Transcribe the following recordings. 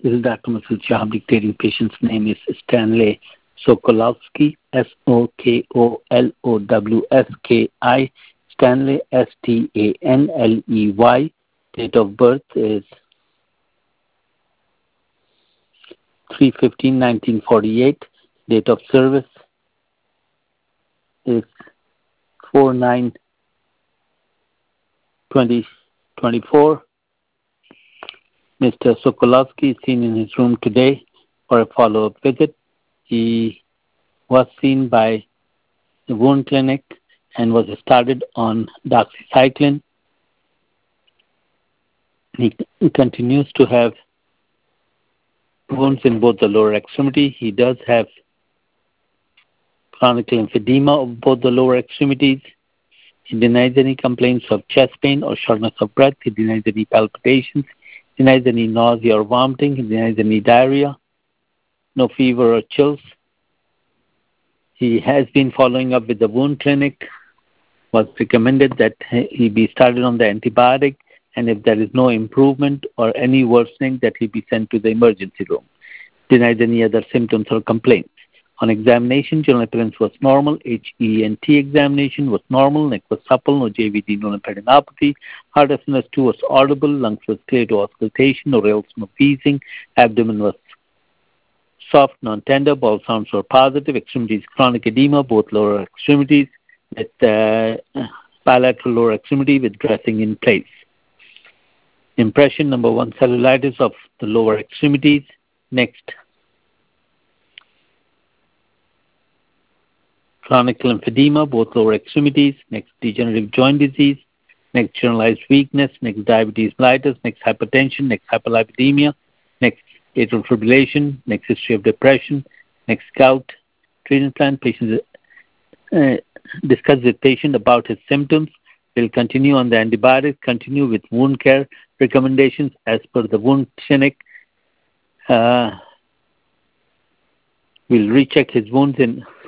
This is Dr. Masood Shah. Dictating patient's name is Stanley Sokolowski, Sokolowski, Stanley, Stanley. Date of birth is 3/15/1948. Date of service is 4/9/2024. Mr. Sokolowski is seen in his room today for a follow-up visit. He was seen by the wound clinic and was started on doxycycline. He continues to have wounds in both the lower extremity. He does have chronic lymphedema of both the lower extremities. He denies any complaints of chest pain or shortness of breath. He denies any palpitations. He denies any nausea or vomiting. He denies any diarrhea. No fever or chills. He has been following up with the wound clinic. Was recommended that he be started on the antibiotic, and if there is no improvement or any worsening, that he be sent to the emergency room. Denies any other symptoms or complaints. On examination, general appearance was normal. HENT examination was normal. Neck was supple. No JVD, no lymphadenopathy. Heart SNS2 was audible. Lungs was clear to auscultation. No rales, no wheezing. Abdomen was soft, non-tender. Bowel sounds were positive. Extremities, chronic edema, both lower extremities, with bilateral lower extremity with dressing in place. Impression number 1, cellulitis of the lower extremities. Next, chronic lymphedema, both lower extremities. Next, degenerative joint disease. Next, generalized weakness. Next, diabetes mellitus. Next, hypertension. Next, hyperlipidemia. Next, atrial fibrillation. Next, history of depression. Next, gout. Treatment plan. Patient discuss with patient about his symptoms. Will continue on the antibiotics. Continue with wound care recommendations as per the wound clinic. We'll recheck his wounds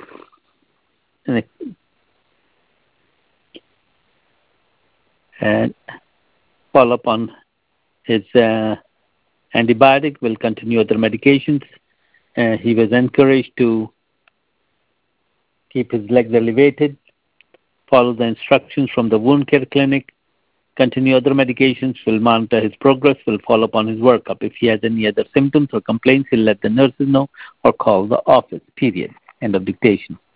and follow up on his antibiotic. Will continue other medications. He was encouraged to keep his legs elevated, follow the instructions from the wound care clinic, continue other medications, will monitor his progress, will follow up on his workup. If he has any other symptoms or complaints, he'll let the nurses know or call the office, period. End of dictation.